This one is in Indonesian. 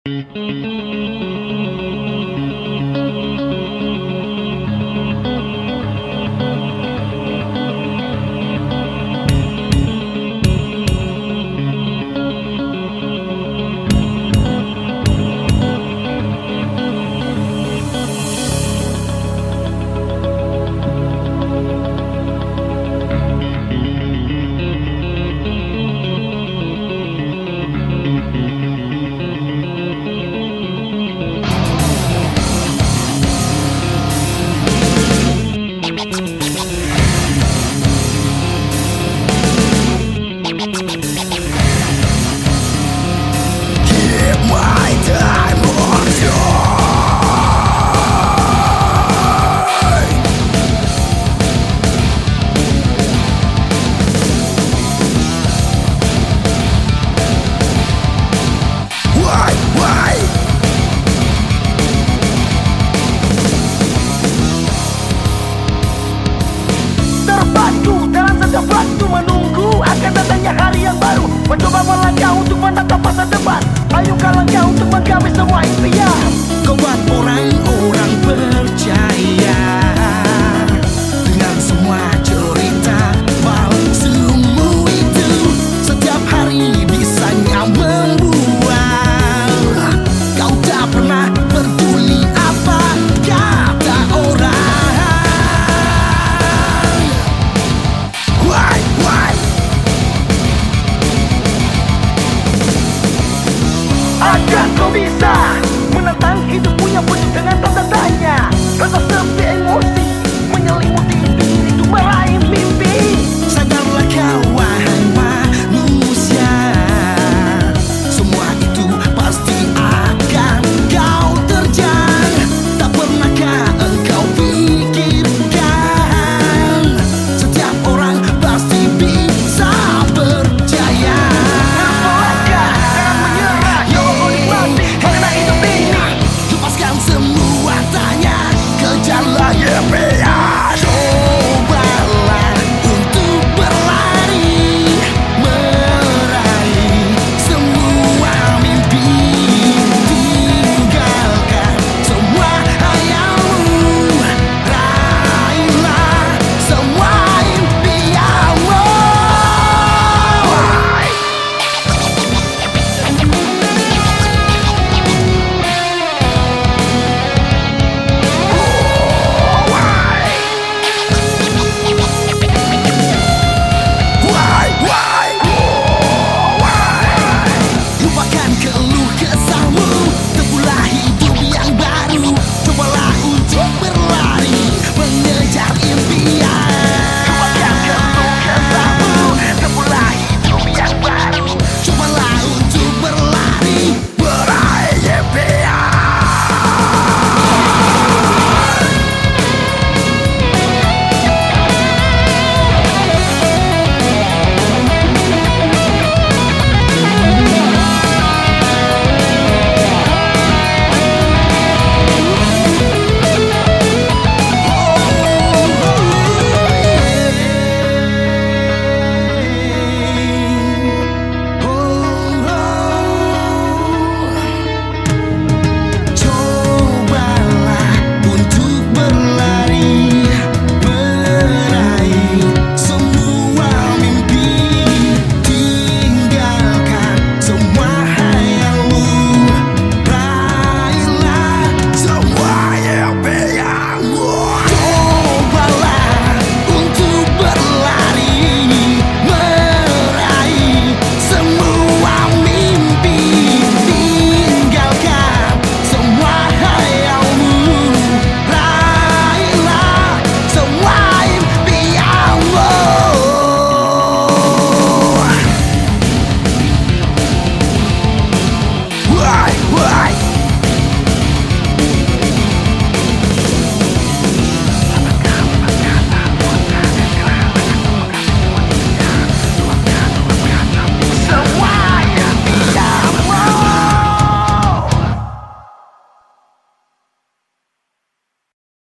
Waktu menunggu akan datangnya hari yang baru, mencoba melangkah untuk menatap masa depan. Ayo kau langkah untuk menggapai semua impian. Kau buat orang-orang percaya dengan semua cerita palsumu itu. Setiap hari bisanya membuat kau tak pernah peduli apa kata orang. Akan kau bisa menentang hidupmu yang penuh dengan tanda tanya, rasa sepi